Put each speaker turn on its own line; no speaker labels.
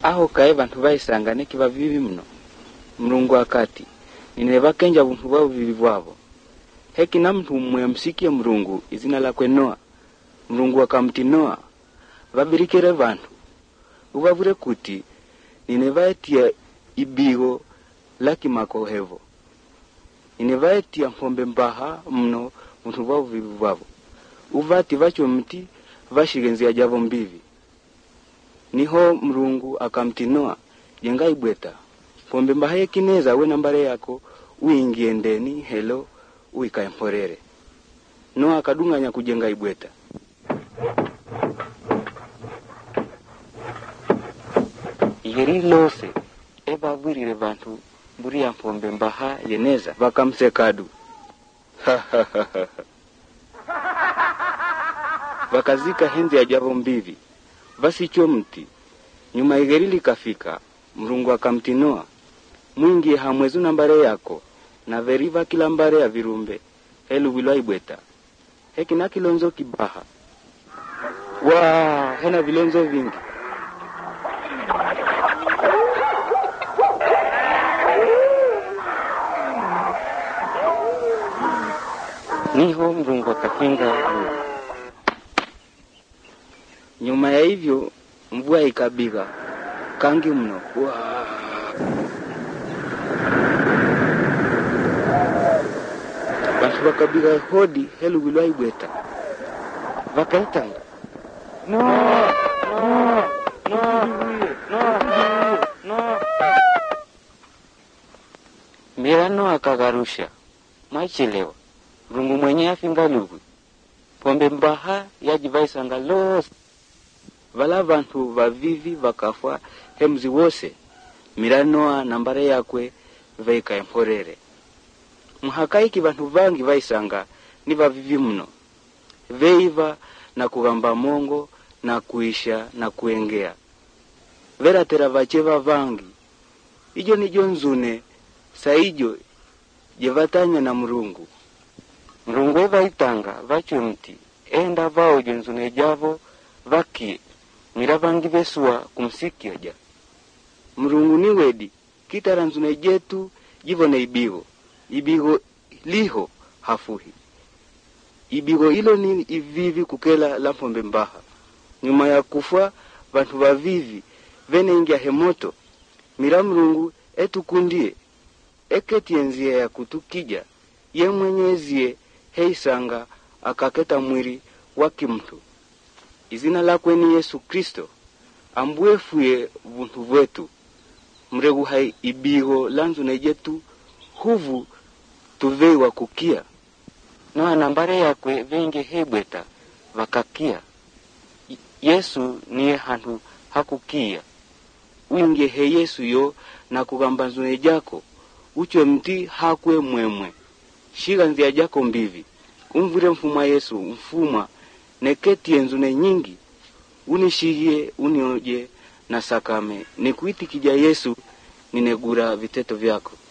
aho kae bantu baisanga nekiba bibi mno. Mrungu akati nineva kenja buntu bwabo bibi bwabo. Heki na mtu msikie Mrungu izina la Noa. Mrungu akamti Noa babirikire bantu ubavure kuti ninevaetia ibigo laki makohevo. Ninevaetia mpombe mbaha mno buntu bwabo bibi bwabo. Uvati vacho mti vashigenzi ajavo mbivi. Niho Mrungu akamti Noa jenga ibweta. Pombe mbaha yekineza we nambare yako uingie ndeni helo uikaemporere. Noa akadunganya kujenga ibweta. Yeri lose eba wirire bantu buri ya pombe mbaha yeneza bakamsekadu. Bakazika henzi ya javo mbivi. Basicho mti. Nyuma igerili kafika. Mrungu akamti Noa mwingi hamwezu nambare yako na veriva kila mbare ya virumbe helu wilwa ibweta. Heki na kilonzo kibaha. Hena vilonzo vingi. Niho Mrungu akafinga. Nyuma ya hivyo mvua ikabiga kangi mno. Bantu bakabiga hodi helu wilwa ibweta. Wakaitanga no. Mirano akagarusha maichelewa. Mrungu mwenye afinga lugu. Pombe mbaha yajivaisanga losi. Vala bantu vavivi vakafwa hemzi wose. Miranoa nambare yakwe veika emporere. Mhakaiki bantu vangi vaisanga ni vavivi mno. Veiva na kugamba mongo na kuisha na kuengea. Vera tera vacheva vangi. Ijo nijo nzune saijo jevatanya na Mrungu. Mrungu eva itanga vacho mti. Enda vao jenzune javo vaki. Miravangi vesua kumsikia ja. Mrungu ni wedi kitara nzune jetu jivone ibigo. Ibigo liho hafuhi. Ibigo ilo ni ivivi kukela la pombe mbaha. Nyuma ya kufa bantu vavivi vene ingia hemoto. Mira Mrungu etukundie eketi enzia ya kutukija ye mwenyezie heisanga akaketa mwiri waki mtu. Izina lakwe ni Yesu Kristo ambuefuye buntu vetu. Mregu hai ibigo lanzu nejetu huvu tuveiwa kukia. Na nambare yakwe venge hebweta wakakia. Yesu niye hantu hakukia. Uinge he Yesu yo na kugamba zune jako. Ucho mti hakwe mwemwe. Shiga nzia jako mbivi. Umvure mfuma Yesu mfuma neketi enzune nyingi. Unishigie unioje na sakame. Nikuiti kija Yesu ninegura viteto vyako.